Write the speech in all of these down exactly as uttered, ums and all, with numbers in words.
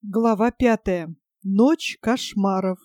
Глава пятая. Ночь кошмаров.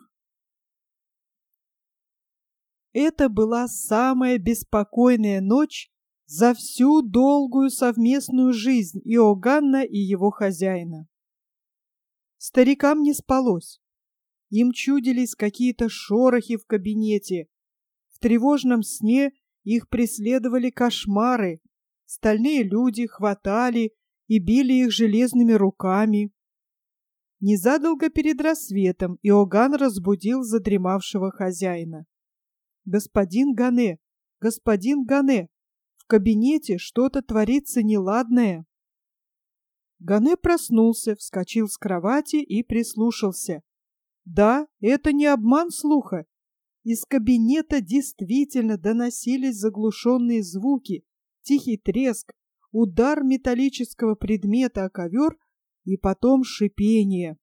Это была самая беспокойная ночь за всю долгую совместную жизнь Иоганна и его хозяина. Старикам не спалось. Им чудились какие-то шорохи в кабинете. В тревожном сне их преследовали кошмары. Стальные люди хватали и били их железными руками. Незадолго перед рассветом Иоганн разбудил задремавшего хозяина. «Господин Гане! Господин Гане! В кабинете что-то творится неладное!» Гане проснулся, вскочил с кровати и прислушался. Да, это не обман слуха. Из кабинета действительно доносились заглушенные звуки, тихий треск, удар металлического предмета о ковер и потом шипение.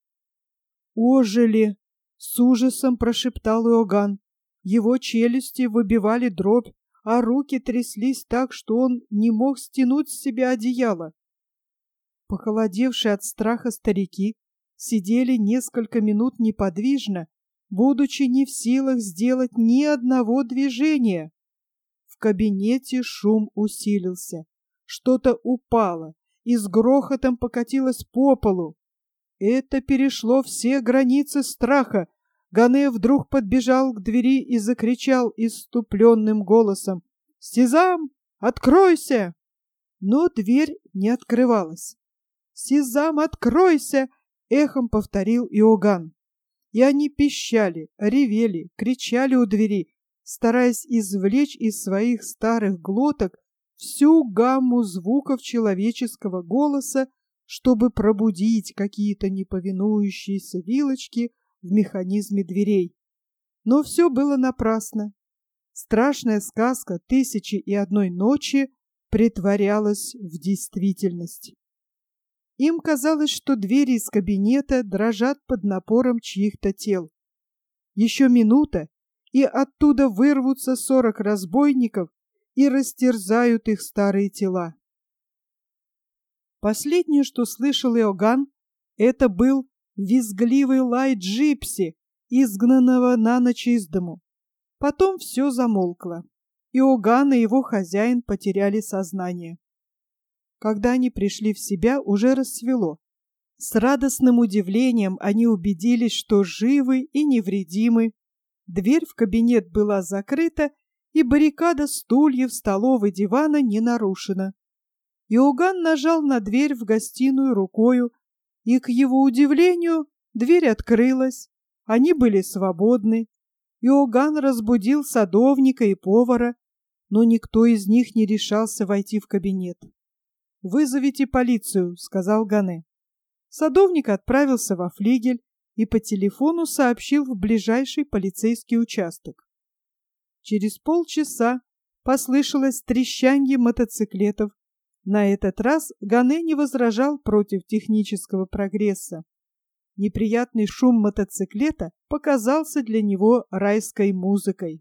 «Ожили!» — с ужасом прошептал Иоганн. Его челюсти выбивали дробь, а руки тряслись так, что он не мог стянуть с себя одеяло. Похолодевшие от страха старики сидели несколько минут неподвижно, будучи не в силах сделать ни одного движения. В кабинете шум усилился. Что-то упало и с грохотом покатилось по полу. Это перешло все границы страха. Гане вдруг подбежал к двери и закричал исступленным голосом: «Сезам, откройся!» Но дверь не открывалась. «Сезам, откройся!» — эхом повторил Иоганн. И они пищали, ревели, кричали у двери, стараясь извлечь из своих старых глоток всю гамму звуков человеческого голоса, чтобы пробудить какие-то неповинующиеся вилочки в механизме дверей. Но все было напрасно. Страшная сказка «Тысячи и одной ночи» притворялась в действительность. Им казалось, что двери из кабинета дрожат под напором чьих-то тел. Еще минута, и оттуда вырвутся сорок разбойников и растерзают их старые тела. Последнее, что слышал Иоганн, это был визгливый лай джипси, изгнанного на ночь из дому. Потом все замолкло. Иоганн и его хозяин потеряли сознание. Когда они пришли в себя, уже рассвело. С радостным удивлением они убедились, что живы и невредимы. Дверь в кабинет была закрыта, и баррикада стульев, столов и дивана не нарушена. Иоганн нажал на дверь в гостиную рукою, и, к его удивлению, дверь открылась. Они были свободны. Иоганн разбудил садовника и повара, но никто из них не решался войти в кабинет. «Вызовите полицию», — сказал Гане. Садовник отправился во флигель и по телефону сообщил в ближайший полицейский участок. Через полчаса послышалось трещанье мотоциклетов. На этот раз Гане не возражал против технического прогресса. Неприятный шум мотоциклета показался для него райской музыкой.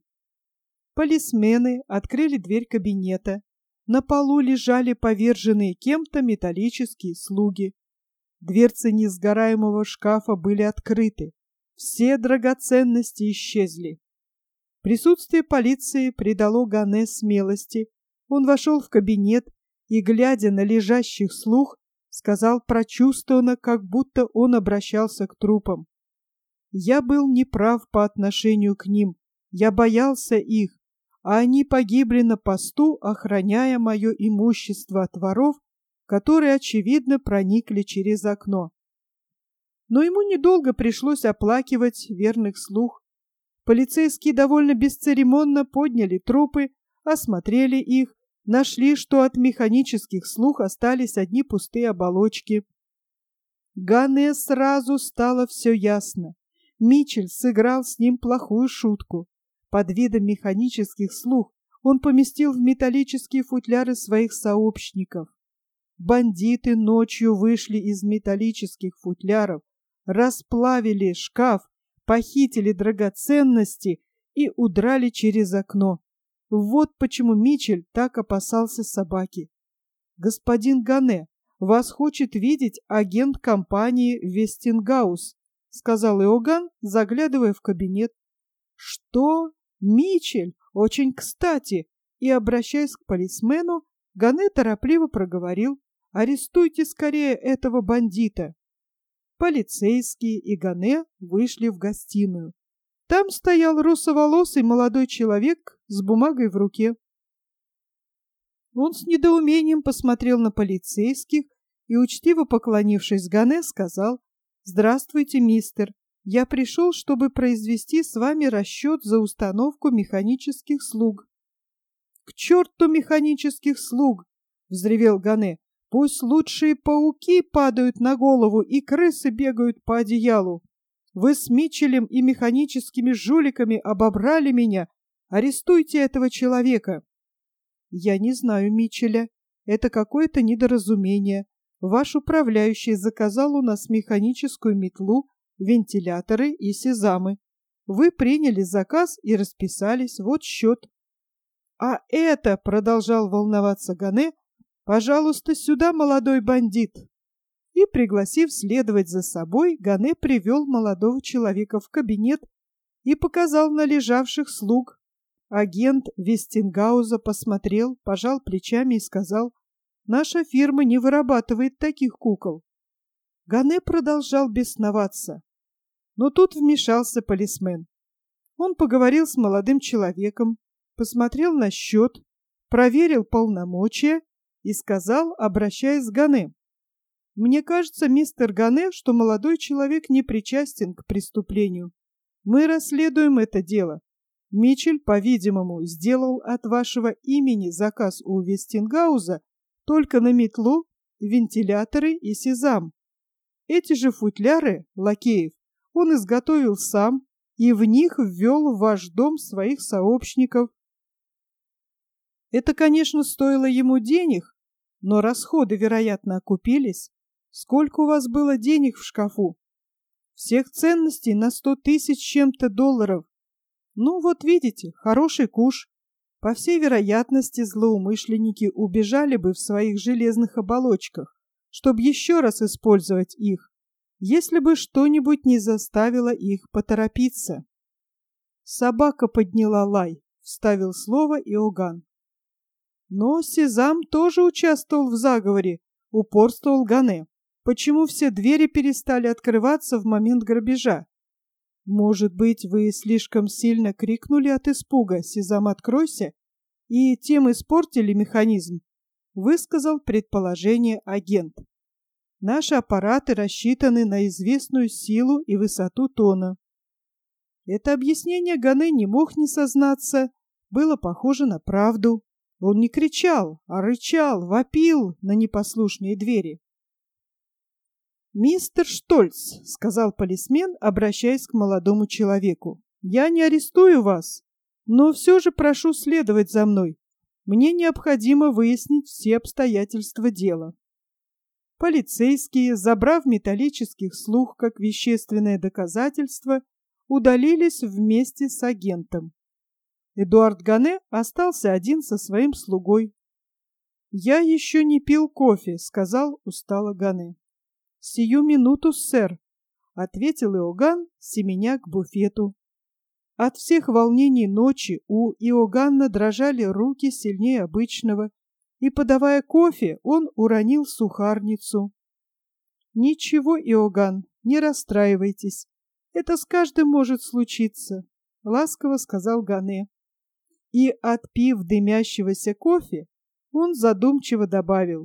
Полисмены открыли дверь кабинета. На полу лежали поверженные кем-то металлические слуги. Дверцы несгораемого шкафа были открыты. Все драгоценности исчезли. Присутствие полиции придало Гане смелости. Он вошел в кабинет и, глядя на лежащих слуг, сказал прочувствованно, как будто он обращался к трупам: «Я был неправ по отношению к ним, я боялся их, а они погибли на посту, охраняя мое имущество от воров, которые, очевидно, проникли через окно». Но ему недолго пришлось оплакивать верных слуг. Полицейские довольно бесцеремонно подняли трупы, осмотрели их, нашли, что от механических слуг остались одни пустые оболочки. Гане сразу стало все ясно. Мичель сыграл с ним плохую шутку. Под видом механических слуг он поместил в металлические футляры своих сообщников. Бандиты ночью вышли из металлических футляров, расплавили шкаф, похитили драгоценности и удрали через окно. Вот почему Мичель так опасался собаки. «Господин Гане, Вас хочет видеть агент компании Вестингаус, сказал Иоганн, заглядывая в кабинет. Что? Мичель? Очень кстати. И, обращаясь к полисмену, Гане торопливо проговорил: арестуйте скорее этого бандита. Полицейские и Гане вышли в гостиную. Там стоял русоволосый молодой человек с бумагой в руке. Он с недоумением посмотрел на полицейских и, учтиво поклонившись Гане, сказал: «Здравствуйте, мистер. Я пришел, чтобы произвести с вами расчет за установку механических слуг». «К черту механических слуг!» — взревел Гане. «Пусть лучшие пауки падают на голову и крысы бегают по одеялу. Вы с Мичелем и механическими жуликами обобрали меня. Арестуйте этого человека». «Я не знаю Мичеля. Это какое-то недоразумение. Ваш управляющий заказал у нас механическую метлу, вентиляторы и сезамы. Вы приняли заказ и расписались. Вот счет». «А это, — продолжал волноваться Гане, — пожалуйста, сюда, молодой бандит». И, пригласив следовать за собой, Гане привел молодого человека в кабинет и показал на лежавших слуг. Агент Вестингауза посмотрел, пожал плечами и сказал: «Наша фирма не вырабатывает таких кукол». Гане продолжал бесноваться. Но тут вмешался полисмен. Он поговорил с молодым человеком, посмотрел на счет, проверил полномочия и сказал, обращаясь к Гане: «Мне кажется, мистер Гане, что молодой человек не причастен к преступлению. Мы расследуем это дело. Мичель, по-видимому, сделал от вашего имени заказ у Вестингауза только на метлу, вентиляторы и сезам. Эти же футляры, лакеев, он изготовил сам и в них ввел в ваш дом своих сообщников. Это, конечно, стоило ему денег, но расходы, вероятно, окупились. Сколько у вас было денег в шкафу? Всех ценностей на сто тысяч чем-то долларов. Ну, вот видите, хороший куш. По всей вероятности, злоумышленники убежали бы в своих железных оболочках, чтобы еще раз использовать их, если бы что-нибудь не заставило их поторопиться. Собака подняла лай, вставил слово Иоганн. Но Сезам тоже участвовал в заговоре, упорствовал Гане. Почему все двери перестали открываться в момент грабежа? Может быть, вы слишком сильно крикнули от испуга: «Сезам, откройся!» и тем испортили механизм, высказал предположение агент. Наши аппараты рассчитаны на известную силу и высоту тона. Это объяснение Гане не мог не сознаться, было похоже на правду. Он не кричал, а рычал, вопил на непослушные двери. «Мистер Штольц», — сказал полисмен, обращаясь к молодому человеку, — «я не арестую вас, но все же прошу следовать за мной. Мне необходимо выяснить все обстоятельства дела». Полицейские, забрав металлических слуг как вещественное доказательство, удалились вместе с агентом. Эдуард Гане остался один со своим слугой. «Я еще не пил кофе», — сказал устало Гане. «Сию минуту, сэр», — ответил Иоганн, семеня к буфету. От всех волнений ночи у Иоганна дрожали руки сильнее обычного, и, подавая кофе, он уронил сухарницу. «Ничего, Иоганн, не расстраивайтесь. Это с каждым может случиться», — ласково сказал Гане. И, отпив дымящегося кофе, он задумчиво добавил: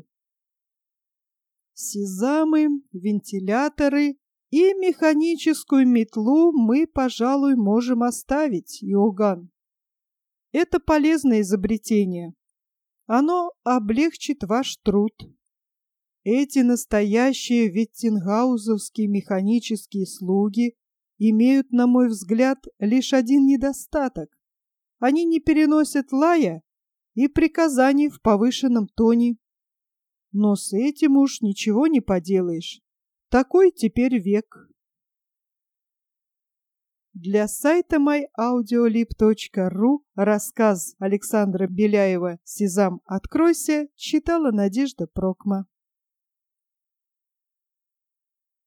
«Сезамы, вентиляторы и механическую метлу мы, пожалуй, можем оставить, Иоганн. Это полезное изобретение. Оно облегчит ваш труд. Эти настоящие вестингаузовские механические слуги имеют, на мой взгляд, лишь один недостаток. Они не переносят лая и приказаний в повышенном тоне. Но с этим уж ничего не поделаешь. Такой теперь век». Для сайта май аудиолиб точка ру рассказ Александра Беляева «Сезам, откройся» читала Надежда Прокма.